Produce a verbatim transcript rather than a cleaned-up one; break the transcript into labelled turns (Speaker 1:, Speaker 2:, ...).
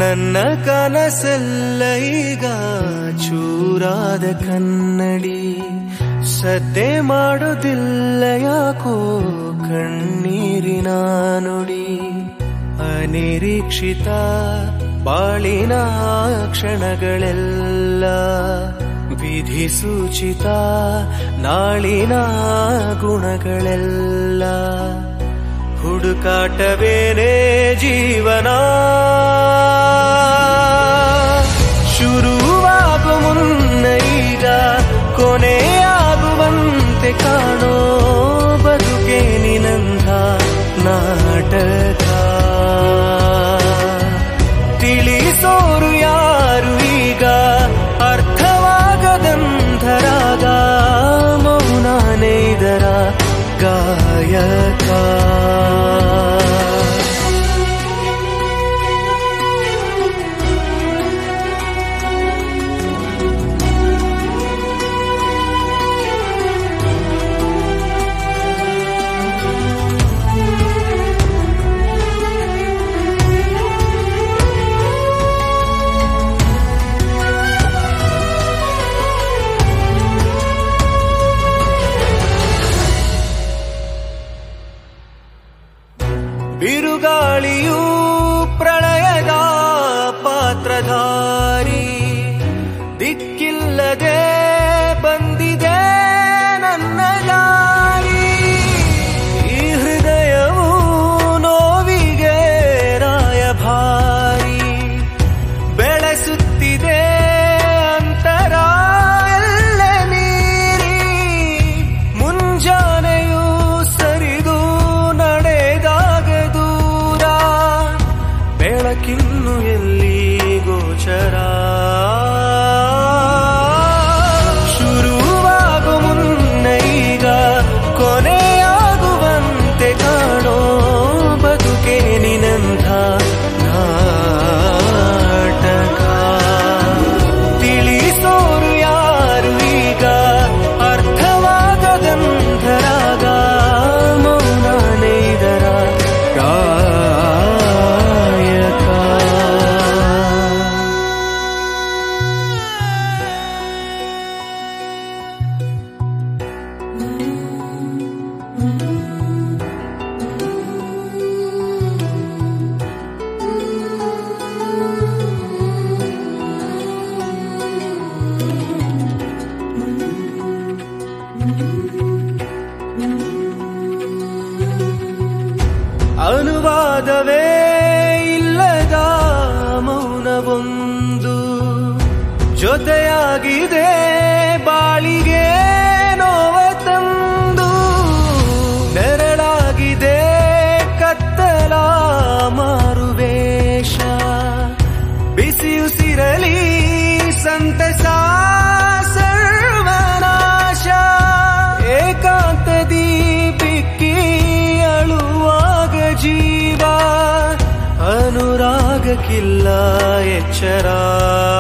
Speaker 1: ನನ್ನ ಕನಸೆಲ್ಲ ಈಗ ಚೂರಾದ ಕನ್ನಡಿ, ಸದ್ದೆ ಮಾಡೋದಿಲ್ಲ ಯಾಕೋ ಕಣ್ಣೀರಿನ ನುಡಿ. ಅನಿರೀಕ್ಷಿತ ಬಾಳಿನ ಕ್ಷಣಗಳೆಲ್ಲ ವಿಧಿ ಸೂಚಿತ ನಾಳಿನ ಗುಣಗಳೆಲ್ಲ. ಹುಡುಕಾಟವೇನೇ ಜೀವನ, ಶುರುವಾಗು ಮುನ್ನ ಈಗ ಕೊನೆಯಾಗುವಂತೆ ಕಾಣೋ ಬದುಕೆ ನಿನಂದ ನಾಟಕ. ತಿಳಿಸೋರು ಯಾರು ಈಗ ಅರ್ಥವಾಗದಂಧರಾಗ, ಮೌನಾನೇ ಇದರ ಗಾಯಕ. ಬಿರುಗಾಳಿಯೂ ಪ್ರಳಯದ ಪಾತ್ರಧಾರಿ, ದಿಕ್ಕಿಲ್ಲದೆ ಬಂದಿದೆ ನನ್ನ ದಾರಿ. ಈ ಹೃದಯವು ನೋವಿಗೆ ರಾಯಭಾರಿ, ಬೆಳೆಸುತ್ತಿದೆ ಅಂತರ ಎಲ್ಲ ಮೀರಿ. ಮುಂಜಾನೆಯೂ ಸರಿದು ನಡೆದಾಗ ದೂರ, ಬೆಳಕಿನ್ನು ಎಲ್ಲಿ ಗೋಚರ. ಶುರುವಾಗು ಮುನ್ನ ಈಗ ಕೊನೆಯಾಗುವಂತೆ ಕಾಣೋ ಬದುಕೆ ನಿನಂಥ ನಾಟಕ. ತಿಳಿಸೋರು ಯಾರು ಈಗ ಅರ್ಥವಾಗದಂಧರಾಗ, ಮೌನಾನೇ ಇದರ ಗಾಯಕ. ಅನುವಾದವೇ ಇಲ್ಲದ ಮೌನವೊಂದು ಜೊತೆಯಾಗಿದೆ ಬಾಳಿಗೆ ನೋವ ತಂದು. ನೆರಳಾಗಿದೆ ಕತ್ತಲ ಮಾರುವೇಷ, ಬಿಸಿಯುಸಿರಲಿ ಸಂತಸ ಸರ್ವನಾಶ. ಏಕಾಂತದಿ ಬಿಕ್ಕಿ ಅಳುವಾಗ ಜೀವ, ಅನುರಾಗಕ್ಕಿಲ್ಲ ಎಚ್ಚರ.